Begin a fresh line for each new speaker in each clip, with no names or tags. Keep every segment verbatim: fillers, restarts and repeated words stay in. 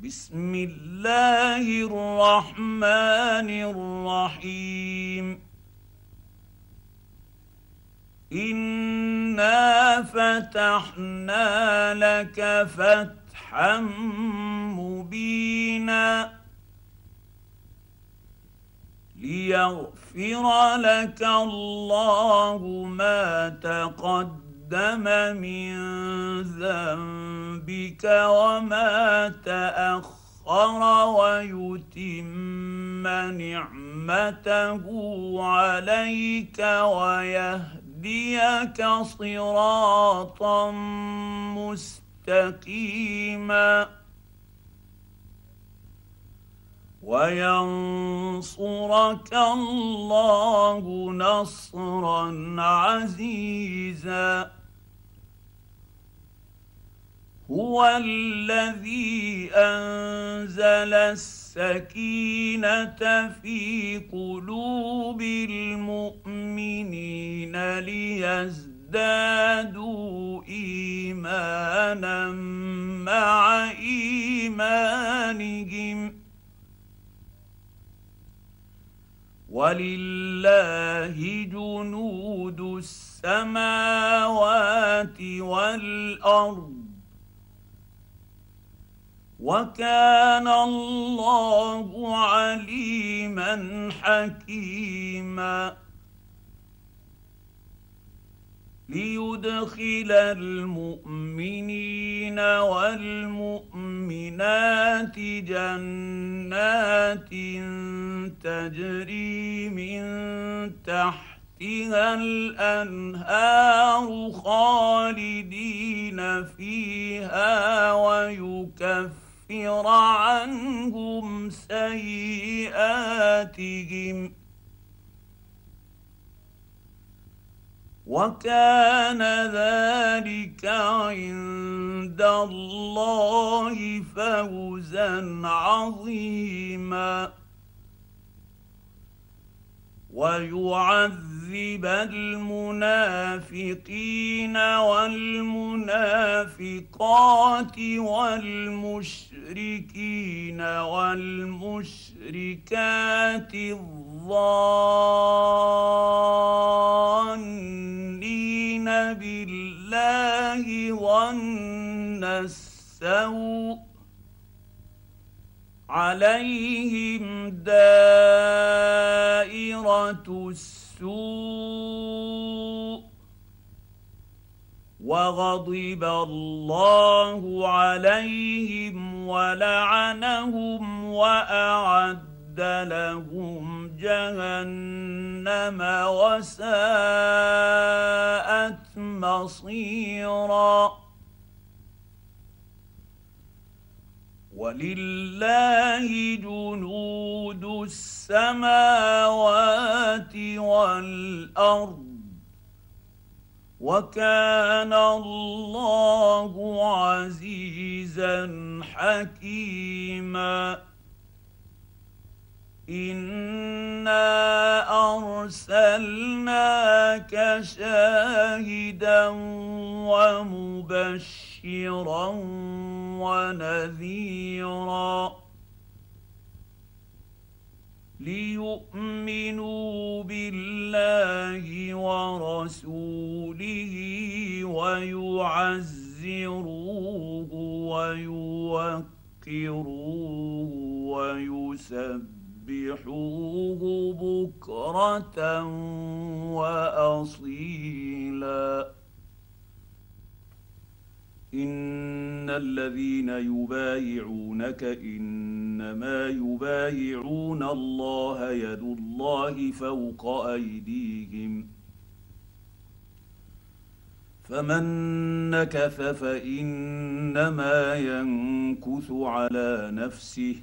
بسم الله الرحمن الرحيم إنا فتحنا لك فتحا مبينا ليغفر لك الله ما تقدم من ذنبك وما تأخر ويتم نعمته عليك ويهديك صراطا مستقيما وينصرك الله نصرا عزيزا هو الذي أنزل السكينة في قلوب المؤمنين ليزدادوا إيمانا مع إيمانهم ولله جنود السماوات والأرض وكان الله عليما حكيما ليدخل المؤمنين والمؤمنات جنات تجري من تحتها الأنهار خالدين فيها ويكفر عنهم سيئاتهم وكان ذلك عند الله فوزا عظيما ويعذب المنافقين والمنافقات والمشركين والمشركات الظانين بالله ظن السوء عليهم دائرة السوء وغضب الله عليهم ولعنهم وأعد لهم جهنم وساءت مصيرا ولله جنود السماوات والأرض وكان الله عزيزا حكيما إنا أرسلناك شاهدا ومبشرا ونذيرا ليؤمنوا بالله ورسوله ويعزروه ويوقروه ويسبحوه بكرة وأصيلا إن الذين يبايعونك إنما يبايعون الله يد الله فوق أيديهم فمن نكث فإنما ينكث على نفسه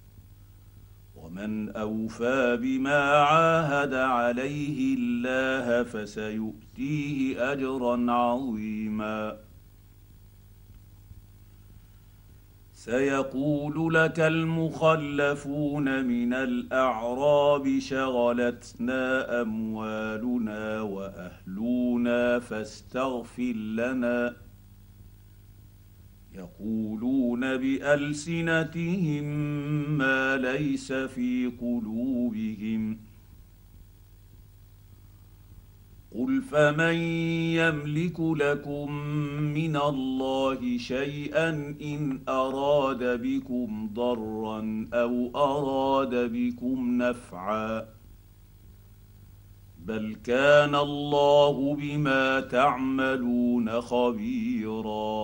ومن أوفى بما عاهد عليه الله فسيؤتيه أجرا عظيما سيقول لك المخلفون من الأعراب شغلتنا أموالنا وأهلنا فاستغفر لنا يقولون بألسنتهم ما ليس في قلوبهم قل فمن يملك لكم من الله شيئا إن أراد بكم ضرا أو أراد بكم نفعا بل كان الله بما تعملون خبيرا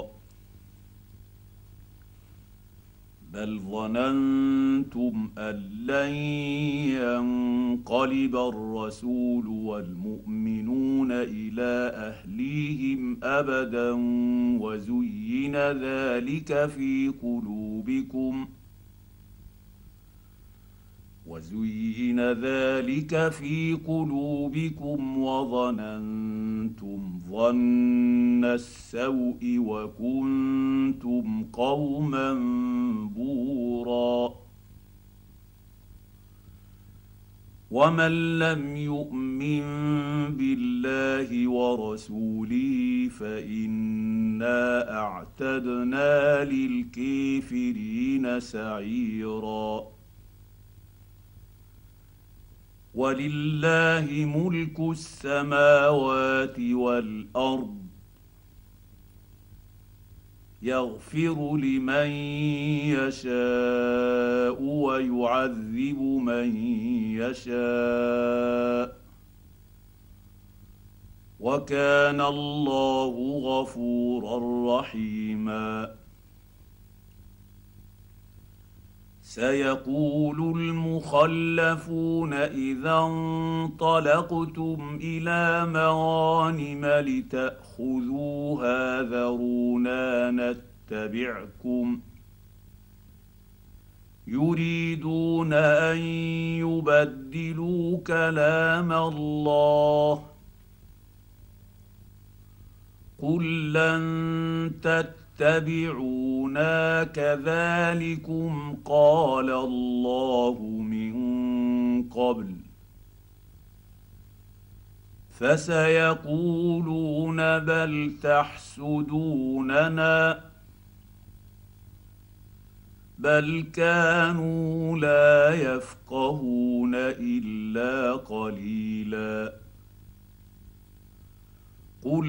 بل ظننتم أن لن ينقلب الرسول والمؤمنون إلى أهليهم أبدا وزين ذلك في قلوبكم وزين ذلك في قلوبكم وظننتم ظن السوء وكنتم قوما بورا ومن لم يؤمن بالله ورسوله فإنا أعتدنا للكافرين سعيرا ولله ملك السماوات والأرض يغفر لمن يشاء ويعذب من يشاء وكان الله غفورا رحيما سيقول المخلفون إذا انطلقتم إلى مغانم لتأخذوها ذرونا نتبعكم يريدون أن يبدلوا كلام الله قل لن تتبعونا كذلكم قال الله من قبل فسيقولون بل تحسدوننا بل كانوا لا يفقهون إلا قليلا قل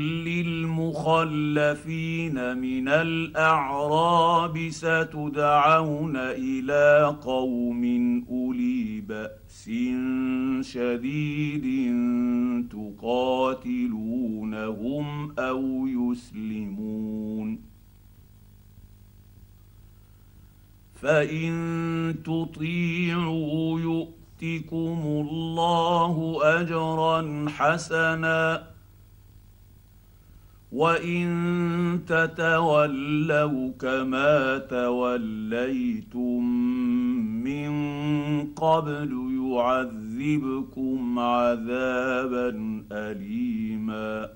للمخلفين من الأعراب ستدعون إلى قوم أولي بأس شديد تقاتلونهم أو يسلمون فإن تطيعوا يؤتكم الله أجرا حسنا وإن تتولوا كما توليتم من قبل يعذبكم عذابا أليما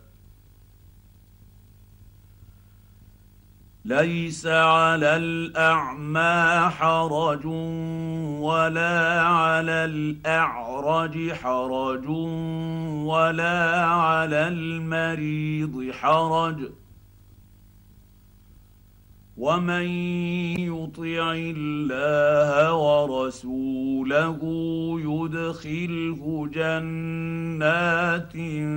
ليس على الأعمى حرج ولا على الأعرج حرج ولا على المريض حرج ومن يطع الله ورسوله يدخله جنات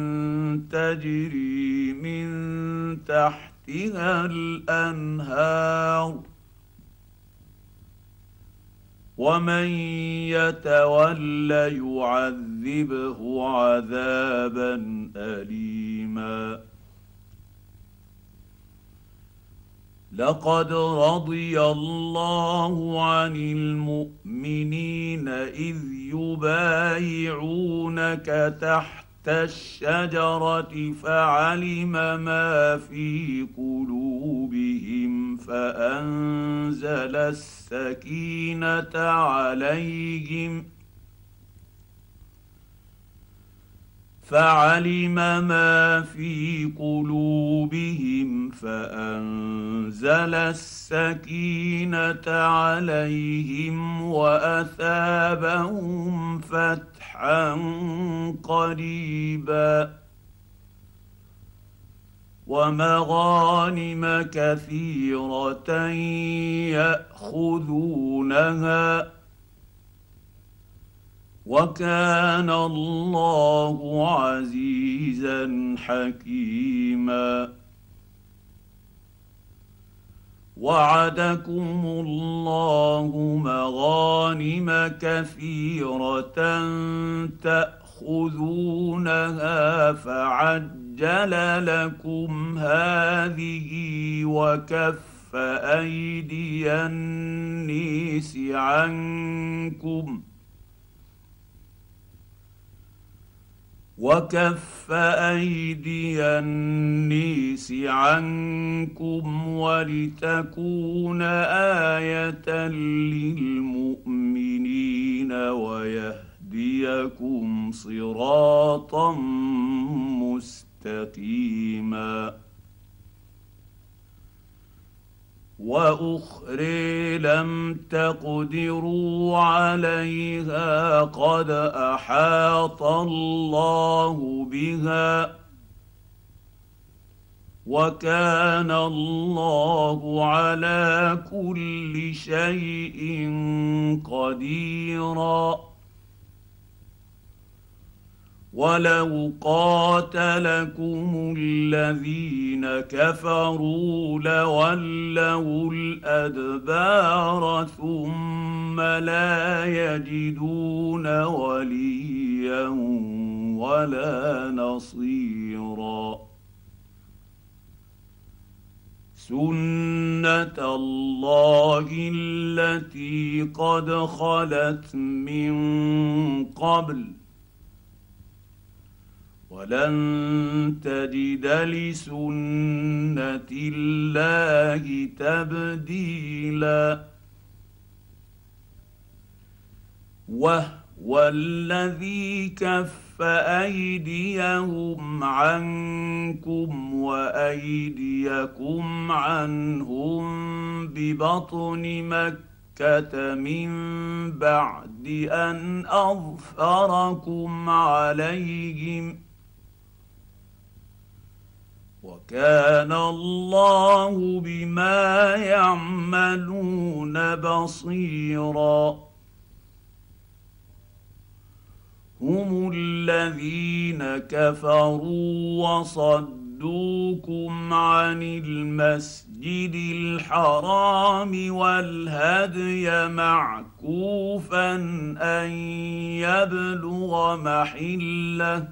تجري من تحت تحتها الأنهار ومن يتول يعذبه عذابا أليما لقد رضي الله عن المؤمنين إذ يبايعونك تحت الشجرة فعلم ما في قلوبهم فأنزل السكينة عليهم فعلم ما في قلوبهم فأنزل السكينة عليهم وأثابهم فتحا قريبا ومغانم كثيرة يأخذونها وكان الله عزيزا حكيما وعدكم الله مغانم كثيرة تأخذونها فعجل لكم هذه وكف أيدي النيس عنكم وكف أيدي النيس عنكم ولتكون آية للمؤمنين ويهديكم صراطا مستقيما وأخرى لم تقدروا عليها قد أحاط الله بها وكان الله على كل شيء قديرا ولو قاتلكم الذين كفروا لولوا الأدبار ثم لا يجدون وليا ولا نصيرا سنة الله التي قد خلت من قبل ولن تجد لسنة الله تبديلا وهو الذي كف أيديهم عنكم وأيديكم عنهم ببطن مكة من بعد أن أظفركم عليهم وكان الله بما يعملون بصيرا هم الذين كفروا وصدوكم عن المسجد الحرام والهدي معكوفا أن يبلغ محله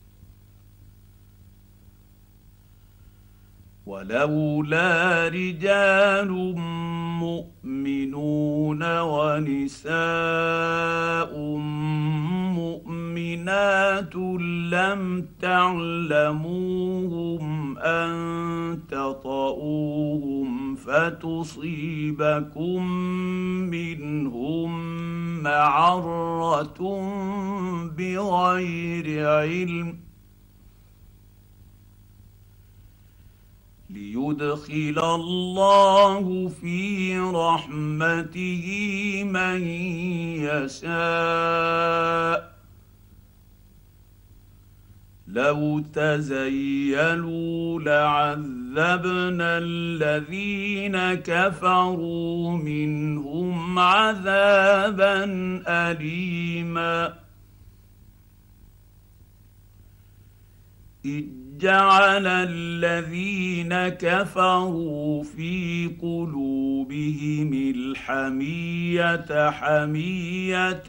ولولا رجال مؤمنون ونساء مؤمنات لم تعلموهم أن تطؤوهم فتصيبكم منهم معرة بغير علم ليدخل الله في رحمته من يشاء لو تزيلوا لعذبنا الذين كفروا منهم عذابا أليما جعل الذين كفروا في قلوبهم الحمية حمية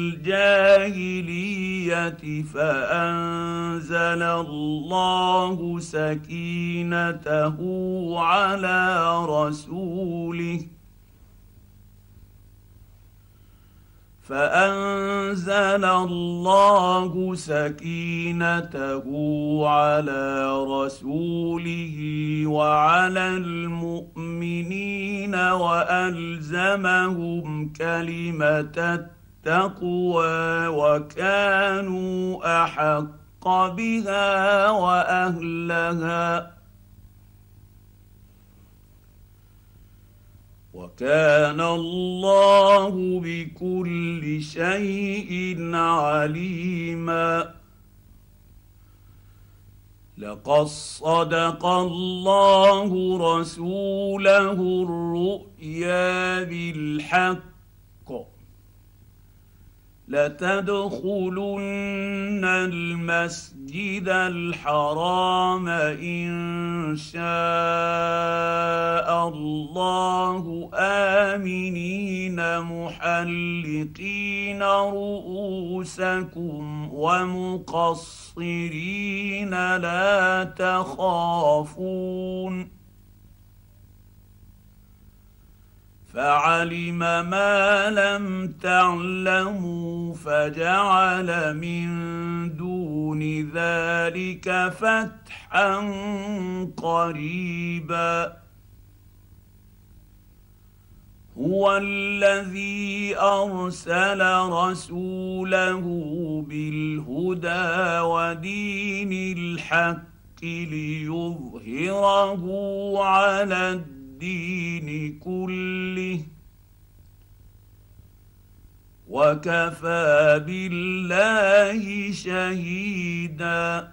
الجاهلية فأنزل الله سكينته على رسوله فأنزل الله سكينته على رسوله وعلى المؤمنين وألزمهم كلمة التقوى وكانوا أحق بها وأهلها وكان الله بكل شيء عليما لقد صدق الله رسوله الرؤيا بالحق لتدخلن المسجد الحرام إن شاء الله آمنين محلقين رؤوسكم ومقصرين لا تخافون فعلم ما لم تعلموا فجعل من دون ذلك فتحا قريبا هو الذي ارسل رسوله بالهدى ودين الحق ليظهره على الدين الدين كله وكفى بالله شهيدا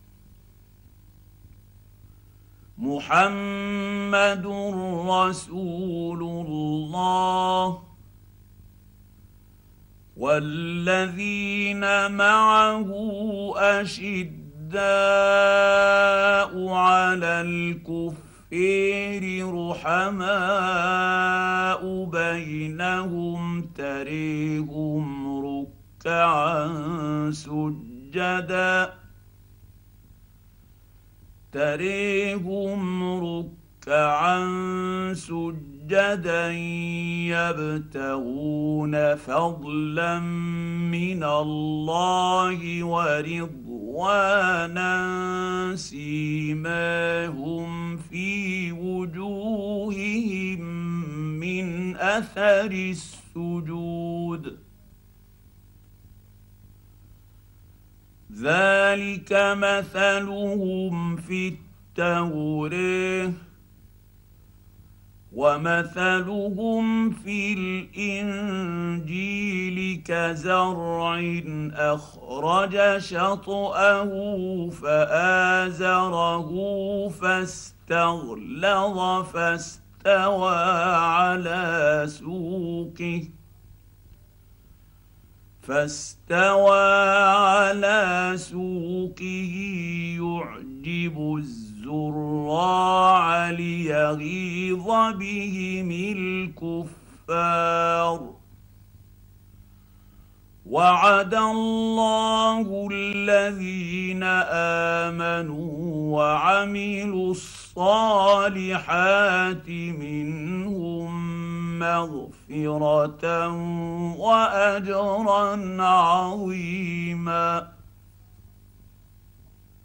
محمد رسول الله والذين معه أشداء على الكفر رحماء بينهم تريهم ركعا سجدا تريهم ركعا سجدا يبتغون فضلا من الله ورضوانا سيماهم في وجوههم من اثر السجود ذلك مثلهم في التوراه ومثلهم في الإنجيل كزرع أخرج شطأه فآزره فاستغلظ فاستوى على سوقه فاستوى على سوقه يعجب الزراع ليغيظ بهم الكفار وعد الله الذين آمنوا وعملوا الصالحات منهم مغفرة وأجرا عظيما